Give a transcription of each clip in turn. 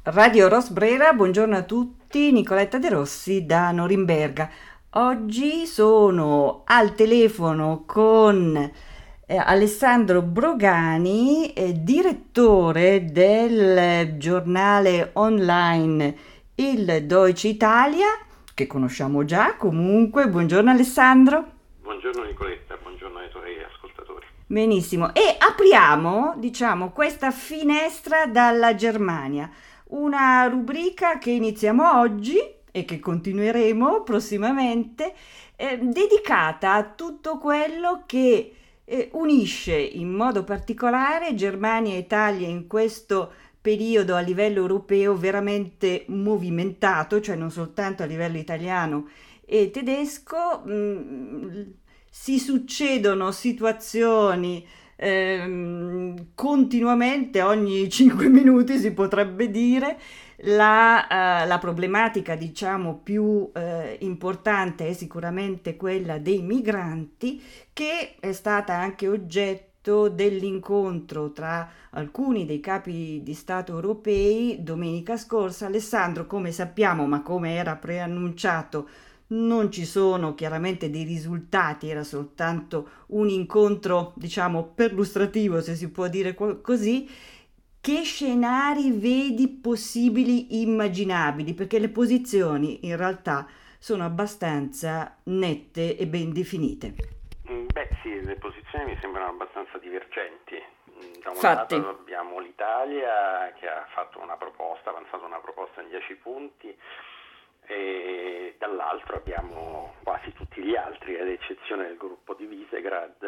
Radio Rosbrera, buongiorno a tutti, Nicoletta De Rossi da Norimberga. Oggi sono al telefono con Alessandro Brogani, direttore del giornale online Il Deutsche Italia, che conosciamo già comunque. Buongiorno Alessandro. Buongiorno Nicoletta, buongiorno ai tuoi ascoltatori. Benissimo, e apriamo, diciamo, questa finestra dalla Germania, una rubrica che iniziamo oggi e che continueremo prossimamente, dedicata a tutto quello che unisce in modo particolare Germania e Italia in questo periodo a livello europeo veramente movimentato, cioè non soltanto a livello italiano e tedesco. Si succedono situazioni continuamente, ogni 5 minuti si potrebbe dire. La problematica, diciamo, più importante è sicuramente quella dei migranti, che è stata anche oggetto dell'incontro tra alcuni dei capi di Stato europei domenica scorsa. Alessandro, come sappiamo, ma come era preannunciato, non ci sono chiaramente dei risultati, era soltanto un incontro, diciamo, perlustrativo, se si può dire così. Che scenari vedi possibili, immaginabili? Perché le posizioni in realtà sono abbastanza nette e ben definite. Beh sì, le posizioni mi sembrano abbastanza divergenti. Da un lato Fatti. abbiamo l'Italia che ha fatto una proposta, ha avanzato una proposta in 10 punti e dall'altro abbiamo quasi tutti gli altri, ad eccezione del gruppo di Visegrad,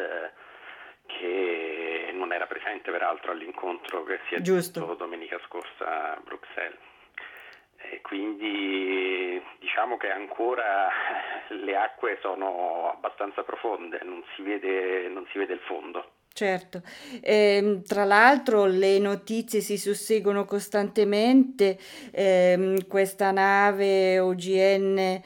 che non era presente peraltro all'incontro che si è Giusto. tenuto domenica scorsa a Bruxelles. E quindi diciamo che ancora le acque sono abbastanza profonde, non si vede il fondo. Certo, tra l'altro le notizie si susseguono costantemente. Questa nave OGN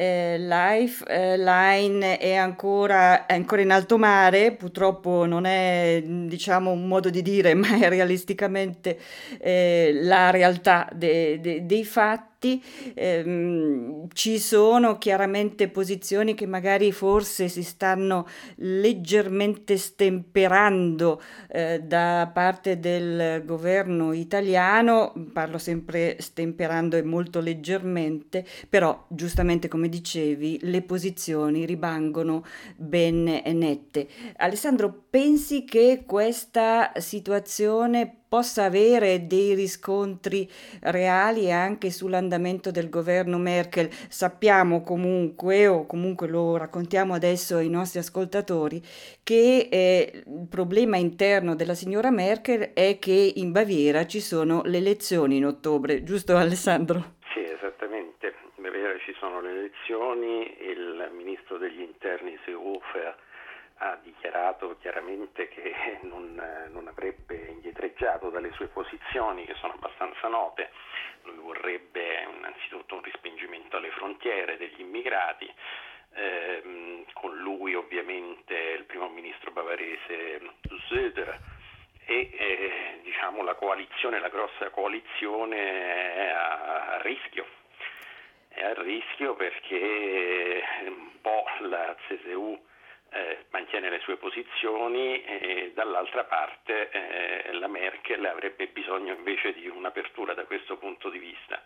Line è ancora in alto mare, purtroppo non è, diciamo, un modo di dire, ma è realisticamente la realtà dei fatti. Ci sono chiaramente posizioni che magari forse si stanno leggermente stemperando da parte del governo italiano. Parlo sempre stemperando e molto leggermente, però giustamente come dicevi, le posizioni rimangono ben nette. Alessandro, pensi che questa situazione possa avere dei riscontri reali anche sull'andamento del governo Merkel? Sappiamo comunque, o comunque lo raccontiamo adesso ai nostri ascoltatori, che il problema interno della signora Merkel è che in Baviera ci sono le elezioni in ottobre, giusto Alessandro? Sì, esattamente. In Baviera ci sono le elezioni, il ministro degli interni Seehofer ha dichiarato chiaramente che non avrebbe indietreggiato dalle sue posizioni, che sono abbastanza note. Lui vorrebbe innanzitutto un respingimento alle frontiere degli immigrati, con lui ovviamente il primo ministro bavarese Söder e diciamo la coalizione, la grossa coalizione è a rischio. È a rischio perché un po' la CSU mantiene le sue posizioni e dall'altra parte la Merkel avrebbe bisogno invece di un'apertura da questo punto di vista.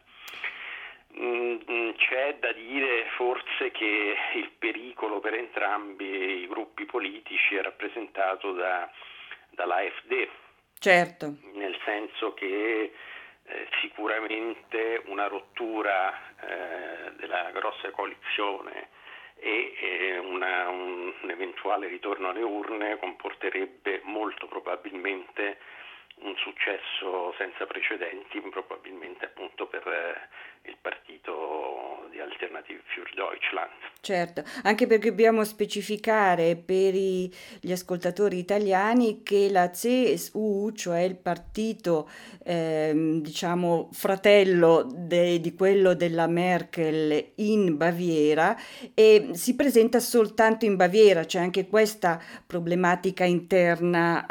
C'è da dire forse che il pericolo per entrambi i gruppi politici è rappresentato dall'AfD, Certo. nel senso che sicuramente una rottura della grossa coalizione e un eventuale ritorno alle urne comporterebbe molto probabilmente un successo senza precedenti, probabilmente appunto per il partito di Alternative Alternative für Deutschland. Certo, anche perché dobbiamo specificare per gli ascoltatori italiani che la CSU, cioè il partito, diciamo, fratello di quello della Merkel in Baviera, e si presenta soltanto in Baviera, c'è anche questa problematica interna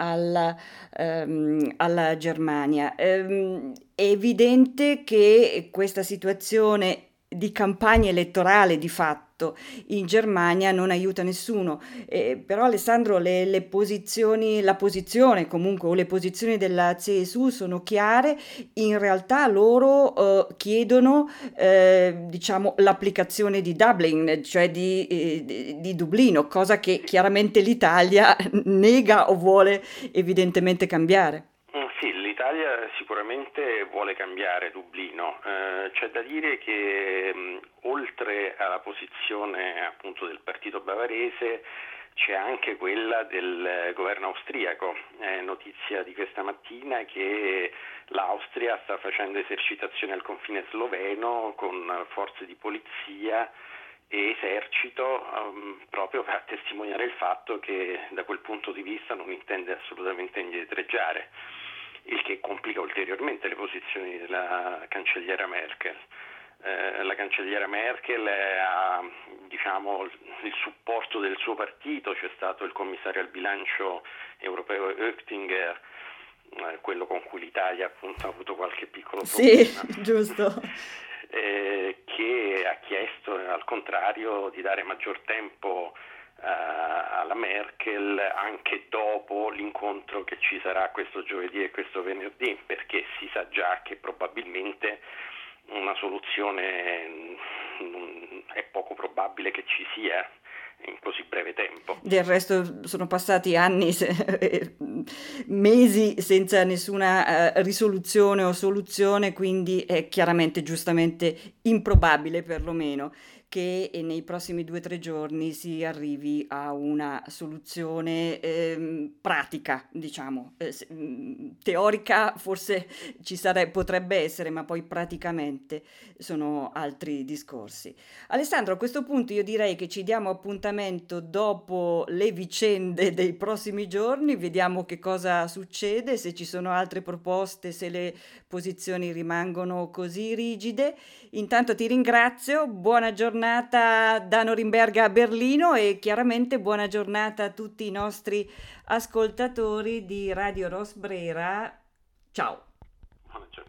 alla Germania. È evidente che questa situazione di campagna elettorale di fatto in Germania non aiuta nessuno. Però Alessandro, le posizioni, la posizione comunque o le posizioni della CSU sono chiare, in realtà loro chiedono diciamo l'applicazione di Dublin, cioè di Dublino, cosa che chiaramente l'Italia nega o vuole evidentemente cambiare. Sì, l'Italia sicuramente vuole cambiare Dublino. C'è da dire che oltre alla posizione appunto del partito bavarese c'è anche quella del governo austriaco. È notizia di questa mattina che l'Austria sta facendo esercitazioni al confine sloveno con forze di polizia e esercito proprio per testimoniare il fatto che da quel punto di vista non intende assolutamente indietreggiare, il che complica ulteriormente le posizioni della cancelliera Merkel. La cancelliera Merkel ha, diciamo, il supporto del suo partito, c'è stato il commissario al bilancio europeo Oettinger, quello con cui l'Italia appunto ha avuto qualche piccolo Sì, problema. giusto. Che ha chiesto al contrario di dare maggior tempo alla Merkel anche dopo l'incontro che ci sarà questo giovedì e questo venerdì, perché si sa già che probabilmente una soluzione è poco probabile che ci sia in così breve tempo. Del resto sono passati anni, mesi senza nessuna risoluzione o soluzione, quindi è chiaramente, giustamente improbabile perlomeno che nei prossimi 2 o 3 giorni si arrivi a una soluzione pratica, diciamo. Teorica forse potrebbe essere, ma poi praticamente sono altri discorsi. Alessandro, a questo punto io direi che ci diamo appuntamento dopo le vicende dei prossimi giorni, vediamo che cosa succede, se ci sono altre proposte, se le posizioni rimangono così rigide. Intanto ti ringrazio, buona giornata da Norimberga a Berlino e chiaramente buona giornata a tutti i nostri ascoltatori di Radio Rosbrera. Ciao. Buona giornata.